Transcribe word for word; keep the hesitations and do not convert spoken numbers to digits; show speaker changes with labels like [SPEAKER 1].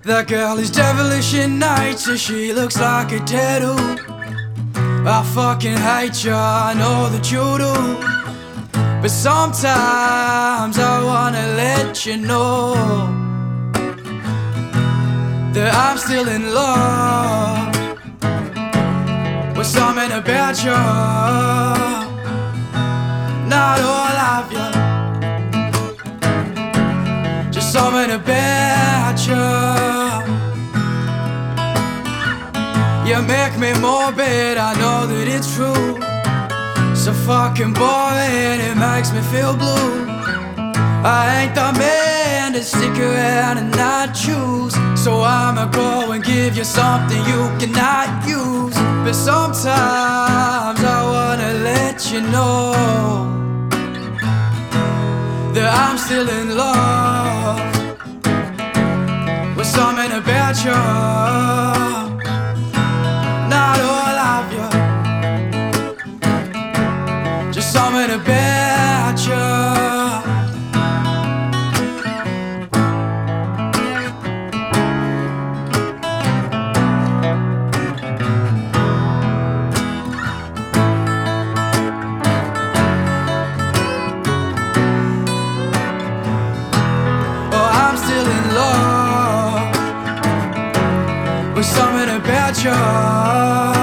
[SPEAKER 1] That girl is devilish in nature, she looks like a tattoo. I fucking hate you, I know that you do. But sometimes I wanna let you know that I'm still in love with something about you. Not all of you, just something about you. You make me morbid, I know that it's true. So fucking boring, it makes me feel blue. I ain't the man to stick around and not choose. So I'ma go and give you something you cannot use. But sometimes I wanna let you know that I'm still in love with something about you. Not all of you, just something about you. Oh, I'm still in love with something about you.